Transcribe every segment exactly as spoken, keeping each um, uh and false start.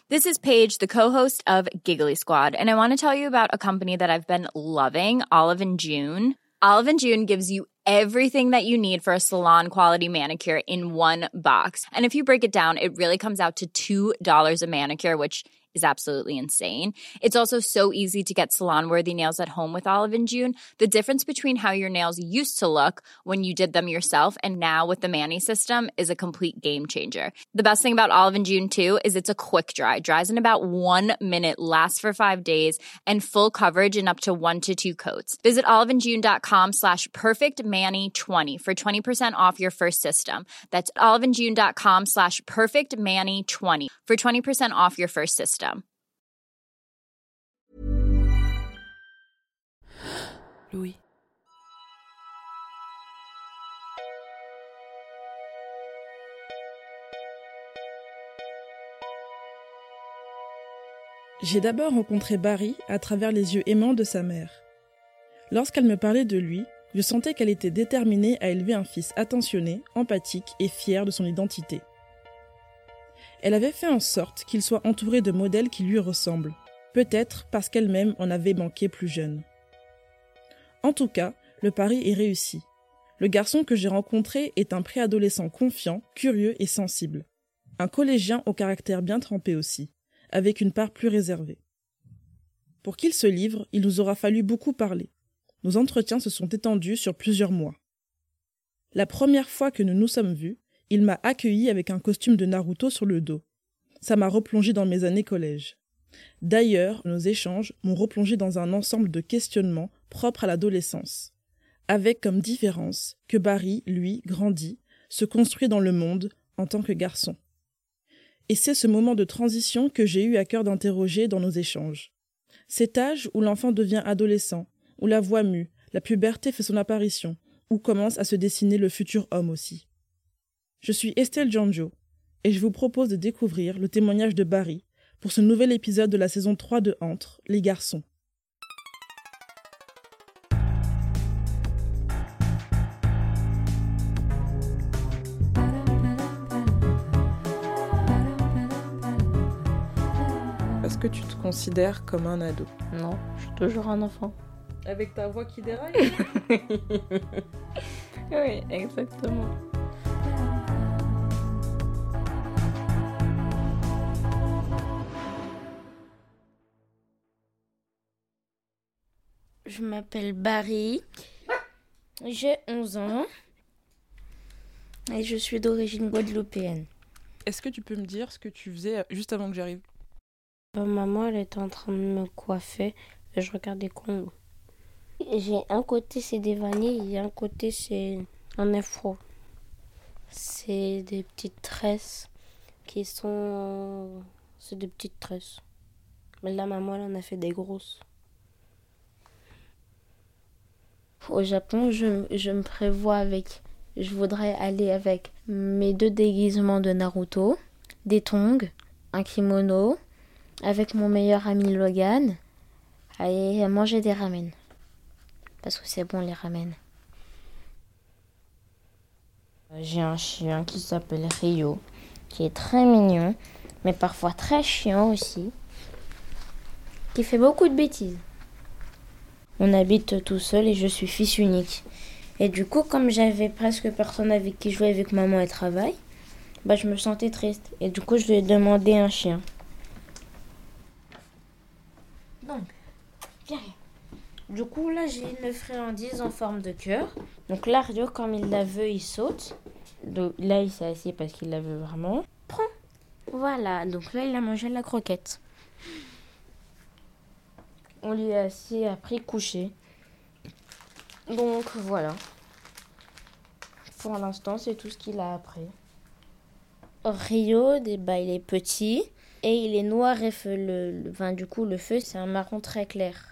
This is Paige, the co-host of Giggly Squad, and I want to tell you about a company that I've been loving, Olive and June. Olive and June gives you everything that you need for a salon-quality manicure in one box. And if you break it down, it really comes out to two dollars a manicure, which is absolutely insane. It's also so easy to get salon-worthy nails at home with Olive and June. The difference between how your nails used to look when you did them yourself and now with the Mani system is a complete game changer. The best thing about Olive and June, too, is it's a quick dry. Dries in about one minute, lasts for five days, and full coverage in up to one to two coats. Visit oliveandjune.com slash perfectmani20 for twenty percent off your first system. That's oliveandjune.com slash perfectmani20 for twenty percent off your first system. Louis. J'ai d'abord rencontré Barry à travers les yeux aimants de sa mère. Lorsqu'elle me parlait de lui, je sentais qu'elle était déterminée à élever un fils attentionné, empathique et fier de son identité. Elle avait fait en sorte qu'il soit entouré de modèles qui lui ressemblent, peut-être parce qu'elle-même en avait manqué plus jeune. En tout cas, le pari est réussi. Le garçon que j'ai rencontré est un préadolescent confiant, curieux et sensible. Un collégien au caractère bien trempé aussi, avec une part plus réservée. Pour qu'il se livre, il nous aura fallu beaucoup parler. Nos entretiens se sont étendus sur plusieurs mois. La première fois que nous nous sommes vus, il m'a accueilli avec un costume de Naruto sur le dos. Ça m'a replongé dans mes années collège. D'ailleurs, nos échanges m'ont replongé dans un ensemble de questionnements propres à l'adolescence, avec comme différence que Barry, lui, grandit, se construit dans le monde en tant que garçon. Et c'est ce moment de transition que j'ai eu à cœur d'interroger dans nos échanges. Cet âge où l'enfant devient adolescent, où la voix mue, la puberté fait son apparition, où commence à se dessiner le futur homme aussi. Je suis Estelle Giangio, et je vous propose de découvrir le témoignage de Barry pour ce nouvel épisode de la saison trois de Entre, les garçons. Est-ce que tu te considères comme un ado? Non, je suis toujours un enfant. Avec ta voix qui déraille? Oui, exactement. Je m'appelle Barry, j'ai onze ans et je suis d'origine guadeloupéenne. Est-ce que tu peux me dire ce que tu faisais juste avant que j'arrive? Ma maman, elle était en train de me coiffer et je regardais Congo. J'ai un côté, c'est des vanilles et un côté, c'est un afro. C'est des petites tresses qui sont... C'est des petites tresses. Mais là, maman, elle en a fait des grosses. Au Japon, je, je me prévois avec... Je voudrais aller avec mes deux déguisements de Naruto, des tongs, un kimono, avec mon meilleur ami Logan, et manger des ramen. Parce que c'est bon les ramen. J'ai un chien qui s'appelle Rio, qui est très mignon, mais parfois très chiant aussi, qui fait beaucoup de bêtises. On habite tout seul et je suis fils unique. Et du coup, comme j'avais presque personne avec qui jouer avec maman et travail, bah je me sentais triste. Et du coup, je lui ai demandé un chien. Donc, viens. Du coup, là, j'ai une friandise en forme de cœur. Donc là, Rio, comme il la veut, il saute. Donc, là, il s'est assis parce qu'il la veut vraiment. Prends. Voilà. Donc là, il a mangé la croquette. On lui a assis après couché. Donc voilà. Pour l'instant, c'est tout ce qu'il a appris. Rio, bah, il est petit et il est noir et feu. Le, le, enfin, du coup, le feu, c'est un marron très clair.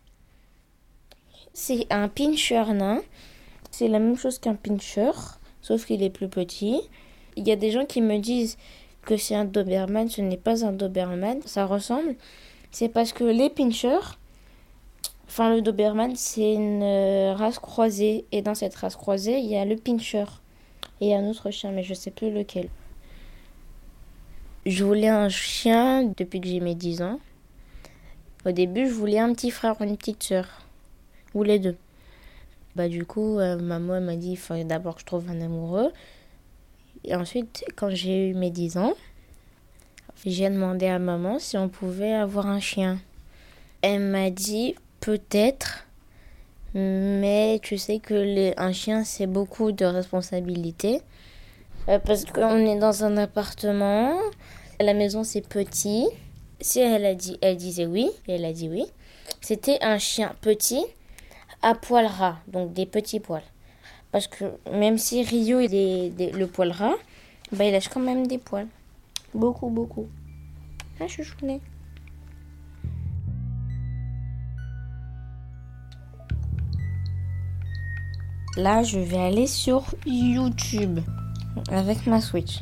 C'est un pincher nain. C'est la même chose qu'un pincher, sauf qu'il est plus petit. Il y a des gens qui me disent que c'est un Doberman. Ce n'est pas un Doberman. Ça ressemble. C'est parce que les pinchers, enfin le Doberman, c'est une race croisée. Et dans cette race croisée, il y a le pincher et un autre chien, mais je ne sais plus lequel. Je voulais un chien depuis que j'ai mes dix ans. Au début, je voulais un petit frère ou une petite sœur. Ou les deux. Bah, du coup, euh, maman elle m'a dit qu'il fallait d'abord que je trouve un amoureux. Et ensuite, quand j'ai eu mes dix ans, j'ai demandé à maman si on pouvait avoir un chien. Elle m'a dit peut-être, mais tu sais que les, un chien, c'est beaucoup de responsabilités. Euh, parce qu'on est dans un appartement, la maison c'est petit. Si elle a dit, elle disait oui, et elle a dit oui. C'était un chien petit à poil ras, donc des petits poils. Parce que même si Rio il est des- le poil ras, bah, il lâche quand même des poils. Beaucoup, beaucoup. Ah, chouchounet. Là, je vais aller sur YouTube avec ma Switch.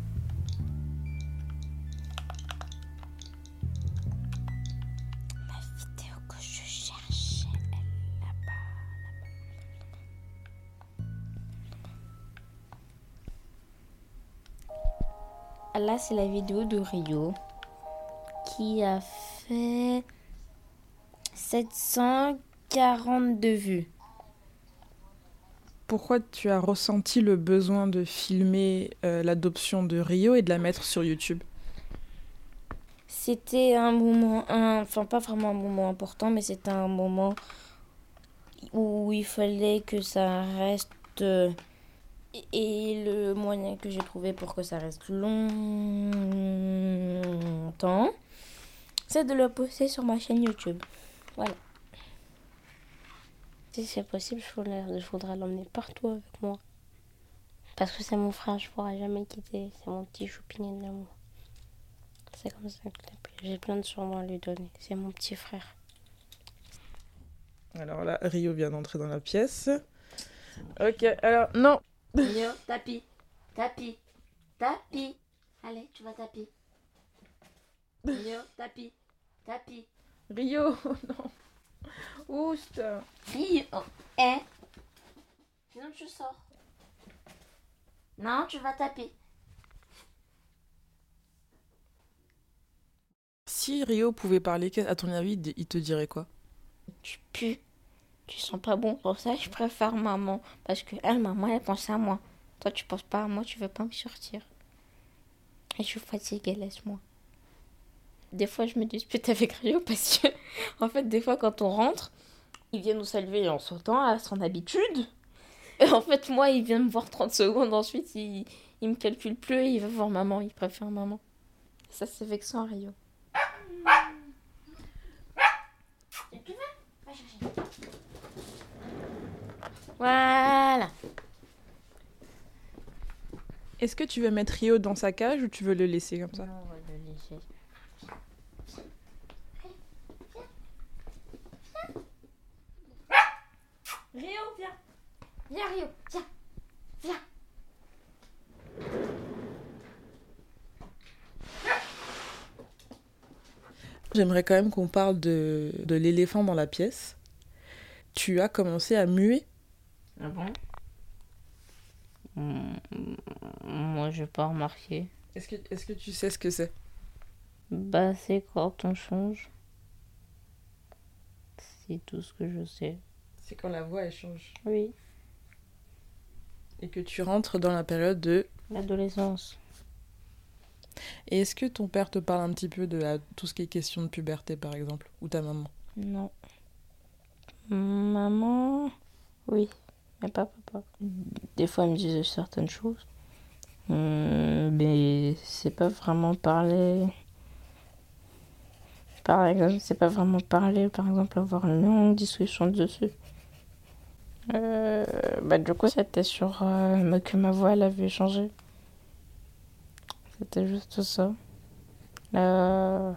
La vidéo que je cherchais, elle est là-bas. Là, c'est la vidéo de Rio qui a fait sept cent quarante-deux vues. Pourquoi tu as ressenti le besoin de filmer euh, l'adoption de Rio et de la mettre sur YouTube? C'était un moment, un- enfin pas vraiment un moment important, mais c'était un moment où il fallait que ça reste... euh, Et le moyen que j'ai trouvé pour que ça reste longtemps, c'est de le poster sur ma chaîne YouTube. Voilà. Si c'est possible, je voudrais, je voudrais l'emmener partout avec moi. Parce que c'est mon frère, je ne pourrai jamais quitter. C'est mon petit choupinet de l'amour. C'est comme ça que j'ai plein de surnoms à lui donner. C'est mon petit frère. Alors là, Rio vient d'entrer dans la pièce. Ok, alors non. Rio, tapis, tapis, tapis. Allez, tu vas tapis. Rio, tapis, tapis. Rio, non. Oust. Rio, eh. Sinon tu sors. Non, tu vas taper. Si Rio pouvait parler, à ton avis, il te dirait quoi? Tu pues. Tu sens pas bon. Pour ça, je préfère maman. Parce que elle, maman, elle pense à moi. Toi, tu penses pas à moi, tu veux pas me sortir. Et je suis fatiguée, laisse-moi. Des fois, je me dispute avec Rio parce que, en fait, des fois, quand on rentre, il vient nous saluer en sautant à son habitude. Et en fait, moi, il vient me voir trente secondes. Ensuite, il, il me calcule plus et il va voir maman. Il préfère maman. Ça, c'est vexant, Rio. Et puis, va, va chercher. Voilà. Est-ce que tu veux mettre Rio dans sa cage ou tu veux le laisser comme ça? Non, on va le laisser. Rio, viens. Viens, Rio, viens. Viens. J'aimerais quand même qu'on parle de, de l'éléphant dans la pièce. Tu as commencé à muer? Ah bon? Mmh, moi, je n'ai pas remarqué. Est-ce que, est-ce que tu sais ce que c'est? Bah, c'est quand on change. C'est tout ce que je sais. C'est quand la voix elle change. Oui. Et que tu rentres dans la période de... L'adolescence. Et est-ce que ton père te parle un petit peu de la- tout ce qui est question de puberté, par exemple? Ou ta maman? Non. Maman, oui. Mais pas papa. Des fois, elle me disait certaines choses. Hum, mais c'est pas vraiment parler. Par exemple, c'est pas vraiment parler, par exemple, avoir une longue discussion dessus. Euh, bah, du coup, c'était sur euh, que ma voix elle avait changé. C'était juste ça. La...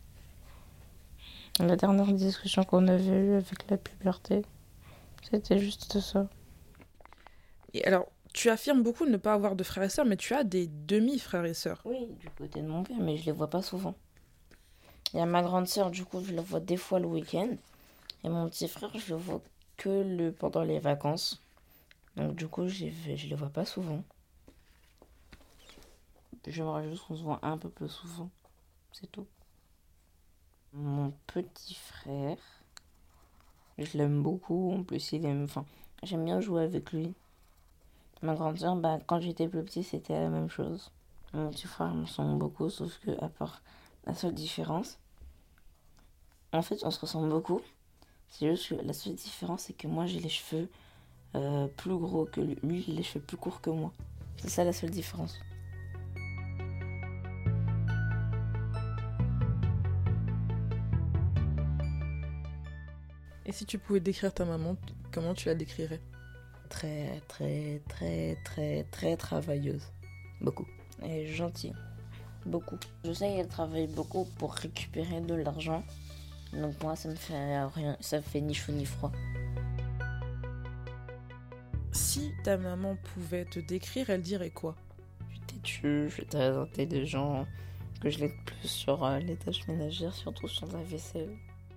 la dernière discussion qu'on avait eue avec la puberté, c'était juste ça. Et alors, tu affirmes beaucoup de ne pas avoir de frères et sœurs, mais tu as des demi-frères et sœurs. Oui, du côté de mon père, mais je les vois pas souvent. Il y a ma grande sœur, du coup, je la vois des fois le week-end. Et mon petit frère, je le vois que le... pendant les vacances. Donc, du coup, je je les vois pas souvent. J'aimerais juste qu'on se voit un peu plus souvent. C'est tout. Mon petit frère, je l'aime beaucoup. En plus, il aime... Enfin, j'aime bien jouer avec lui. Ma grande sœur, bah, quand j'étais plus petit, c'était la même chose. Mon petit frère me ressemble beaucoup, sauf que, à part la seule différence, en fait, on se ressemble beaucoup. C'est juste que la seule différence, c'est que moi, j'ai les cheveux euh, plus gros que lui. Lui, il a les cheveux plus courts que moi. C'est ça la seule différence. Et si tu pouvais décrire ta maman, comment tu la décrirais? Très, très, très, très, très travailleuse. Beaucoup. Et gentille. Beaucoup. Je sais qu'elle travaille beaucoup pour récupérer de l'argent. Donc moi, ça me fait rien. Ça me fait ni chaud ni froid. Si ta maman pouvait te décrire, elle dirait quoi? Je suis têtue, je suis très intelligent. Que je l'aide plus sur euh, les tâches ménagères, surtout sur la vaisselle.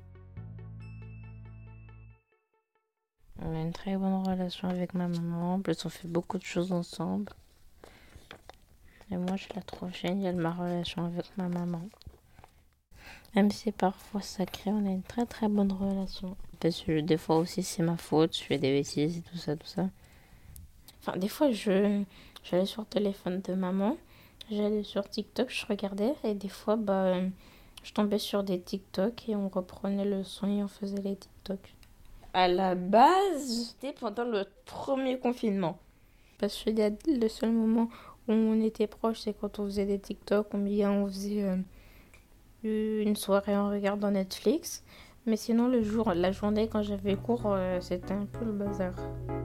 On a une très bonne relation avec ma maman. En plus, on fait beaucoup de choses ensemble. Et moi, je la trouve géniale, ma relation avec ma maman. Même si parfois sacré, on a une très très bonne relation. Parce que des fois aussi, c'est ma faute. Je fais des bêtises et tout ça, tout ça. Enfin, des fois, je j'allais sur le téléphone de maman. J'allais sur TikTok, je regardais. Et des fois, bah, je tombais sur des TikTok et on reprenait le son et on faisait les TikTok. À la base, c'était pendant le premier confinement. Parce que le seul moment où on était proche, c'est quand on faisait des TikTok, ou bien on faisait euh, une soirée en regardant Netflix. Mais sinon, le jour, la journée, quand j'avais cours, euh, c'était un peu le bazar.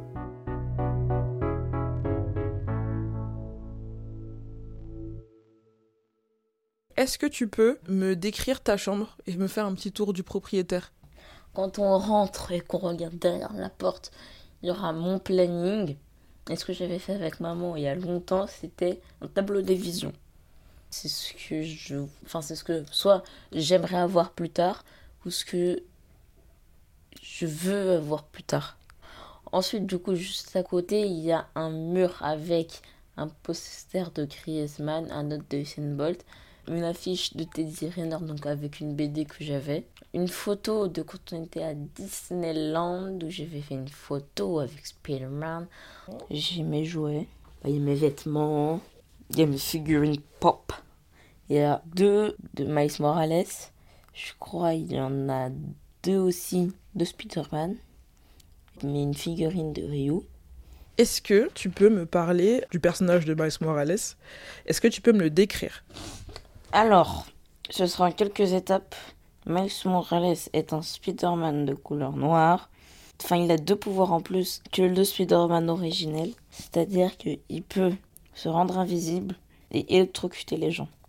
Est-ce que tu peux me décrire ta chambre et me faire un petit tour du propriétaire? Quand on rentre et qu'on regarde derrière la porte, il y aura mon planning. Et ce que j'avais fait avec maman il y a longtemps, c'était un tableau des visions. C'est ce que je... Enfin, c'est ce que soit j'aimerais avoir plus tard, ou ce que je veux avoir plus tard. Ensuite, du coup, juste à côté, il y a un mur avec un poster de Griezmann, un autre de Usain Bolt, une affiche de Teddy Riner, donc avec une B D que j'avais, une photo de quand on était à Disneyland, où j'avais fait une photo avec Spider-Man. J'ai mes jouets, il y a mes vêtements, il y a mes figurines pop. Il y a deux de Miles Morales, je crois il y en a deux aussi de Spider-Man, mais une figurine de Ryu. Est-ce que tu peux me parler du personnage de Miles Morales? Est-ce que tu peux me le décrire? Alors, ce sera en quelques étapes. Miles Morales est un Spider-Man de couleur noire. Enfin, il a deux pouvoirs en plus que le Spider-Man originel. C'est-à-dire qu'il peut se rendre invisible et électrocuter les gens.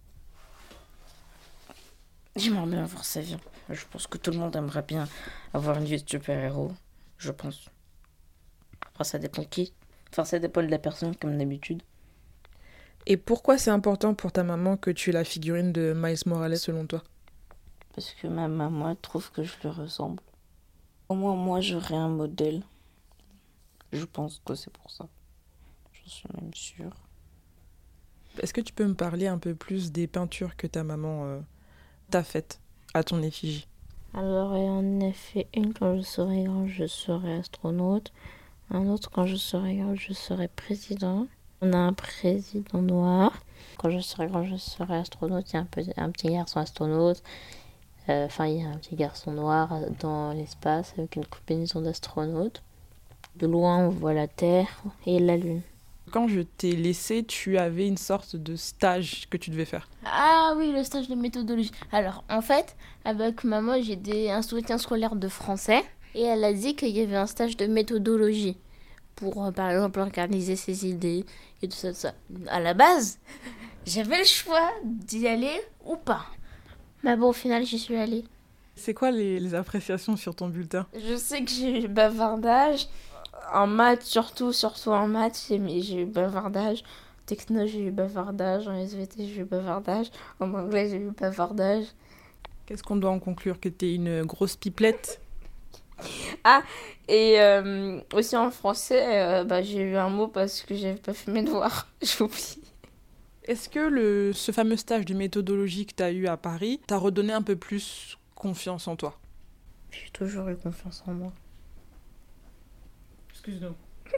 J'aimerais bien avoir sa vie. Je pense que tout le monde aimerait bien avoir une vie de super-héros. Je pense. Après, ça dépend qui. Enfin, ça dépend de la personne, comme d'habitude. Et pourquoi c'est important pour ta maman que tu aies la figurine de Miles Morales selon toi? Parce que ma maman trouve que je lui ressemble. Au moins, moi, j'aurais un modèle. Je pense que c'est pour ça. J'en suis même sûre. Est-ce que tu peux me parler un peu plus des peintures que ta maman euh, t'a faites à ton effigie? Alors, il y en a fait une quand je serai grand, je serai astronaute. Un autre quand je serai grand, je serai président. On a un président noir. Quand je serai grand, je serai astronaute. Il y a un, peu, un petit garçon astronaute. Enfin, euh, il y a un petit garçon noir dans l'espace avec une combinaison d'astronaute. De loin, on voit la Terre et la Lune. Quand je t'ai laissé, tu avais une sorte de stage que tu devais faire. Ah oui, le stage de méthodologie. Alors, en fait, avec maman, j'ai des, un soutien scolaire de français. Et elle a dit qu'il y avait un stage de méthodologie. Pour, euh, par exemple, organiser ses idées et tout ça, tout ça. À la base, j'avais le choix d'y aller ou pas. Mais bon, au final, j'y suis allée. C'est quoi les, les appréciations sur ton bulletin? Je sais que j'ai eu bavardage. En maths, surtout, surtout en maths, j'ai, j'ai eu bavardage. En techno, j'ai eu bavardage. En S V T, j'ai eu bavardage. En anglais, j'ai eu bavardage. Qu'est-ce qu'on doit en conclure? Que t'es une grosse pipelette? Ah, et euh, aussi en français, euh, bah, j'ai eu un mot parce que j'avais pas fait mes devoirs. J'ai oublié. Est-ce que le, ce fameux stage de méthodologie que tu as eu à Paris t'a redonné un peu plus confiance en toi? J'ai toujours eu confiance en moi. Excuse-nous.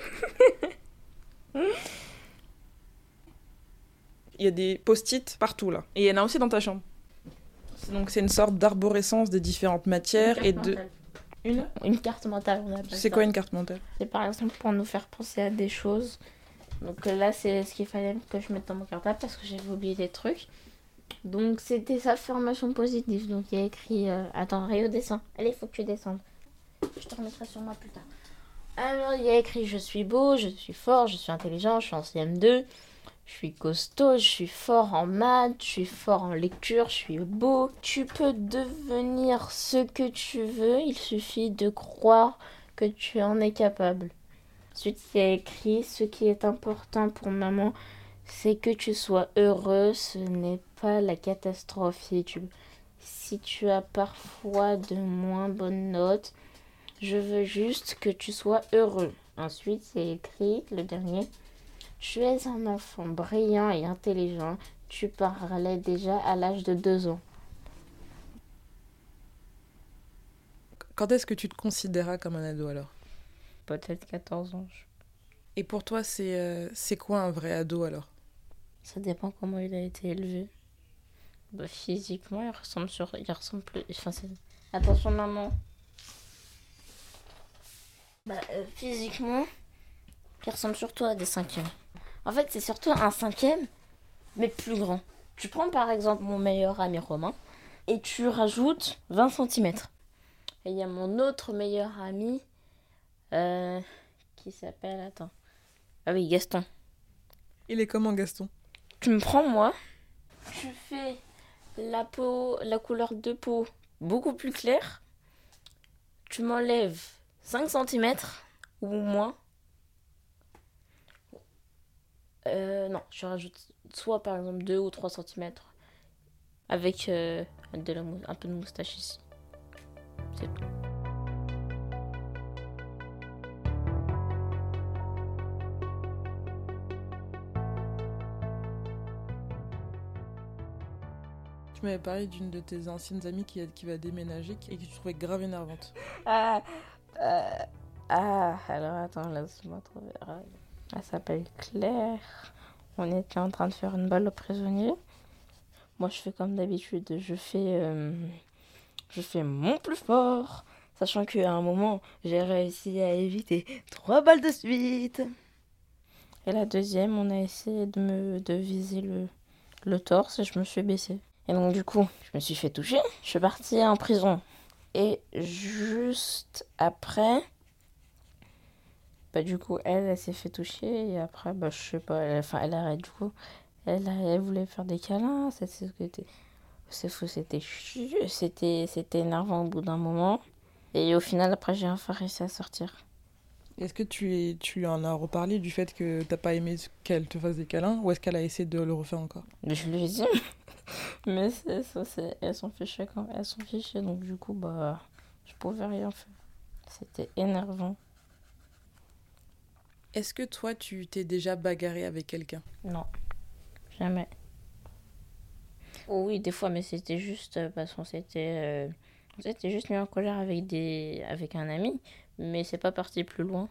Il y a des post-it partout là. Et il y en a aussi dans ta chambre. Donc c'est une sorte d'arborescence des différentes matières et de... Une Une carte mentale, on appelle ça. C'est quoi une carte mentale? C'est par exemple pour nous faire penser à des choses. Donc là, c'est ce qu'il fallait que je mette dans mon cartable parce que j'avais oublié des trucs. Donc c'était sa formation positive. Donc il y a écrit... Euh... Attends, Rio, descends. Allez, il faut que tu descendes. Je te remettrai sur moi plus tard. Alors il y a écrit « Je suis beau, je suis fort, je suis intelligent, je suis en C M deux. Je suis costaud, je suis fort en maths, je suis fort en lecture, je suis beau. Tu peux devenir ce que tu veux, il suffit de croire que tu en es capable. » Ensuite, il y a écrit « Ce qui est important pour maman, c'est que tu sois heureux, ce n'est pas la catastrophe. Si tu, si tu as parfois de moins bonnes notes, je veux juste que tu sois heureux. » Ensuite, il y a écrit, le dernier, « Tu es un enfant brillant et intelligent. Tu parlais déjà à l'âge de deux ans. » Quand est-ce que tu te considéras comme un ado alors? Peut-être quatorze ans. Et pour toi, c'est, euh, c'est quoi un vrai ado alors? Ça dépend comment il a été élevé. Bah, physiquement, il ressemble sur... Il ressemble plus... Enfin, c'est... Attention, maman. Bah, euh, physiquement, il ressemble surtout à des cinquièmes. En fait, c'est surtout un cinquième, mais plus grand. Tu prends par exemple mon meilleur ami Romain, et tu rajoutes vingt centimètres. Et il y a mon autre meilleur ami, euh, qui s'appelle... Attends. Ah oui, Gaston. Il est comment, Gaston? Tu me prends, moi, tu fais la peau, la couleur de peau beaucoup plus claire, tu m'enlèves cinq centimètres ou moins. Euh, non, je rajoute soit par exemple deux ou trois centimètres avec euh, de la mou- un peu de moustache ici. C'est tout. Tu m'avais parlé d'une de tes anciennes amies qui, qui va déménager et que tu trouvais grave énervante. Ah, euh, ah, alors attends, laisse-moi trouver. Ah, elle s'appelle Claire. On était en train de faire une balle aux prisonniers. Moi, je fais comme d'habitude. Je fais, euh, je fais mon plus fort. Sachant qu'à un moment, j'ai réussi à éviter trois balles de suite. Et la deuxième, on a essayé de me de viser le, le torse et je me suis baissée. Et donc, du coup, je me suis fait toucher. Je suis partie en prison. Et juste après, bah, du coup, elle, elle s'est fait toucher. Et après, bah, je sais pas, elle, enfin, elle arrête du coup. Elle, elle voulait faire des câlins. C'est ce que c'était. C'est fou, c'était, chu- c'était, c'était énervant au bout d'un moment. Et au final, après, j'ai enfin réussi à sortir. Est-ce que tu, es, tu en as reparlé du fait que t'as pas aimé qu'elle te fasse des câlins ou est-ce qu'elle a essayé de le refaire encore? Mais je lui ai dit. Mais c'est ça, c'est, elles sont fichées quand elles sont fichées. Donc, du coup, bah, je pouvais rien faire. C'était énervant. Est-ce que toi, tu t'es déjà bagarré avec quelqu'un? Non, jamais. Oh oui, des fois, mais c'était juste euh, parce qu'on s'était, euh, on s'était juste mis en colère avec, des, avec un ami, mais c'est pas parti plus loin.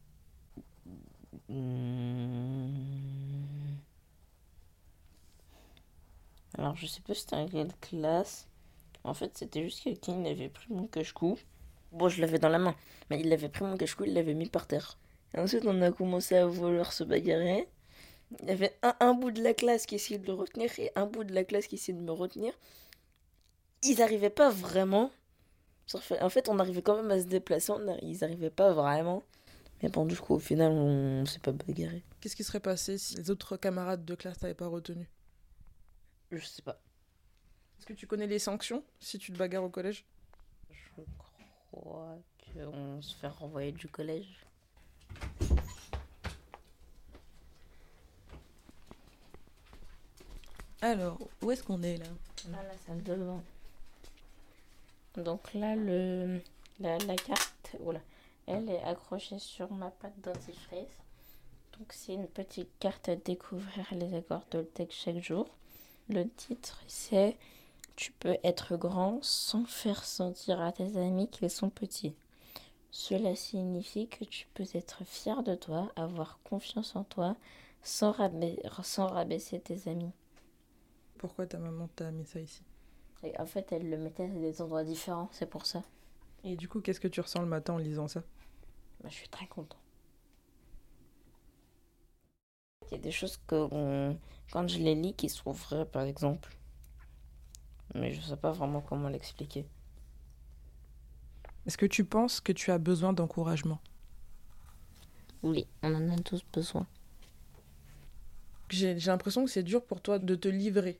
Mmh. Alors, je sais pas c'était en quelle classe. En fait, c'était juste quelqu'un, il avait pris mon cache-cou. Bon, je l'avais dans la main, mais il avait pris mon cache-cou, il l'avait mis par terre. Et ensuite, on a commencé à vouloir se bagarrer. Il y avait un, un bout de la classe qui essayait de le retenir et un bout de la classe qui essayait de me retenir. Ils n'arrivaient pas vraiment. En fait, on arrivait quand même à se déplacer. On, ils n'arrivaient pas vraiment. Mais bon, du coup, au final, on ne s'est pas bagarré. Qu'est-ce qui serait passé si les autres camarades de classe t'avaient pas retenu? Je sais pas. Est-ce que tu connais les sanctions si tu te bagarres au collège? Je crois qu'on se fait renvoyer du collège. Alors, où est-ce qu'on est là? À la salle de bain. Donc là, le, la, la carte, voilà, elle est accrochée sur ma pâte dentifrice. Donc c'est une petite carte à découvrir les accords Toltec chaque jour. Le titre c'est « Tu peux être grand sans faire sentir à tes amis qu'ils sont petits ». Cela signifie que tu peux être fier de toi, avoir confiance en toi, sans, rabai- sans rabaisser tes amis. Pourquoi ta maman t'a mis ça ici ? Et en fait, elle le mettait à des endroits différents, c'est pour ça. Et du coup, qu'est-ce que tu ressens le matin en lisant ça ? Bah, je suis très content. Il y a des choses que, on... quand je les lis, qui sont vraies, par exemple. Mais je sais pas vraiment comment l'expliquer. Est-ce que tu penses que tu as besoin d'encouragement ? Oui, on en a tous besoin. J'ai, j'ai l'impression que c'est dur pour toi de te livrer.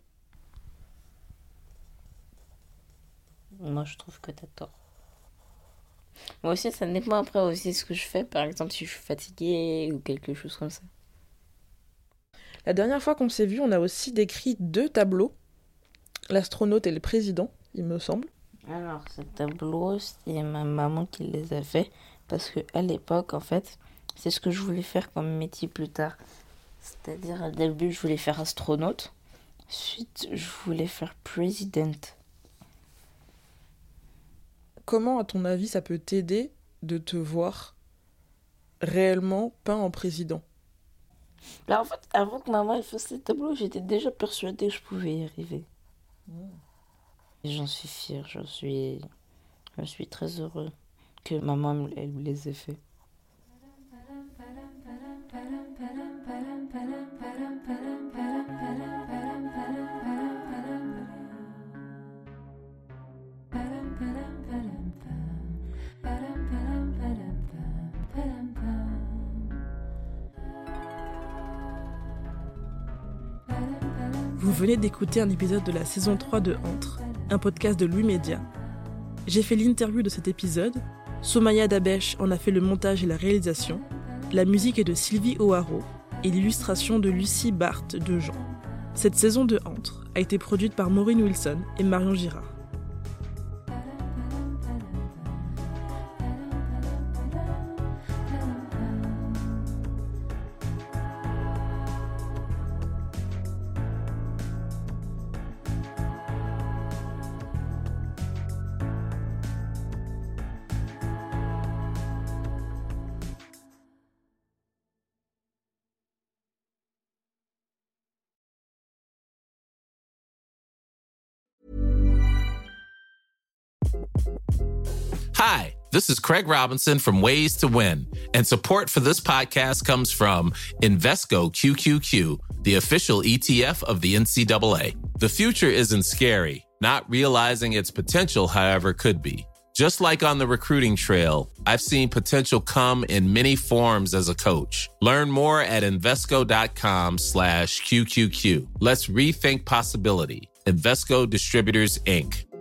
Moi, je trouve que t'as tort. Moi aussi, ça dépend après aussi ce que je fais. Par exemple, si je suis fatiguée ou quelque chose comme ça. La dernière fois qu'on s'est vu, on a aussi décrit deux tableaux. L'astronaute et le président, il me semble. Alors, ce tableau, c'est ma maman qui les a fait. Parce qu'à l'époque, en fait, c'est ce que je voulais faire comme métier plus tard. C'est-à-dire, au début, je voulais faire astronaute. Ensuite, je voulais faire président. Comment, à ton avis, ça peut t'aider de te voir réellement peint en président ? Là, en fait, avant que maman ait fait ce tableau, j'étais déjà persuadée que je pouvais y arriver. Mmh. Et j'en suis fière, je suis, je suis très heureux que maman elle me les ait fait. Vous venez d'écouter un épisode de la saison trois de Entre, un podcast de Louis Média. J'ai fait l'interview de cet épisode, Somaya Dabesh en a fait le montage et la réalisation, la musique est de Sylvie O'Haraud et l'illustration de Lucie Barthes de Jean. Cette saison de Entre a été produite par Maureen Wilson et Marion Girard. Hi, this is Craig Robinson from Ways to Win, and support for this podcast comes from Invesco Q Q Q, the official E T F of the N C double A. The future isn't scary. Not realizing its potential, however, could be. Just like on the recruiting trail, I've seen potential come in many forms as a coach. Learn more at Invesco.com slash QQQ. Let's rethink possibility. Invesco Distributors, Incorporated.